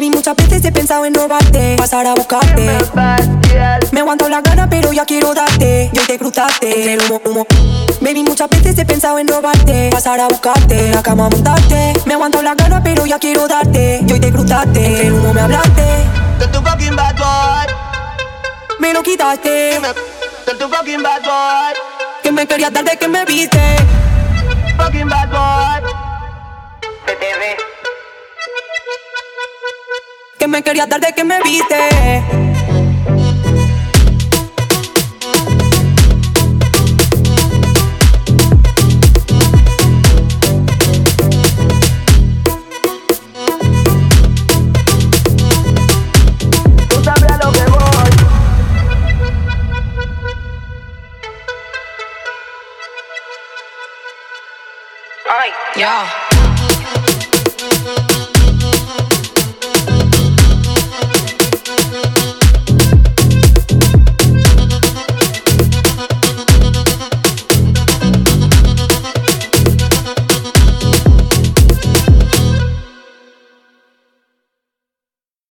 Baby, muchas veces he pensado en robarte, pasar a buscarte. Me aguanto la gana pero ya quiero darte. Y hoy te cruzaste entre el humo, humo. Baby, muchas veces he pensado en robarte, pasar a buscarte, en la cama a montarte. Me aguanto la gana pero ya quiero darte. Y hoy te cruzaste entre el humo, me hablaste. Soy tu fucking bad boy. Me lo quitaste. Soy tu fucking bad boy. Que me querías dar de que me viste. Fucking bad boy. Se te ve. Que me querías dar de que me viste. Tú sabes a lo que voy. Ay, ya.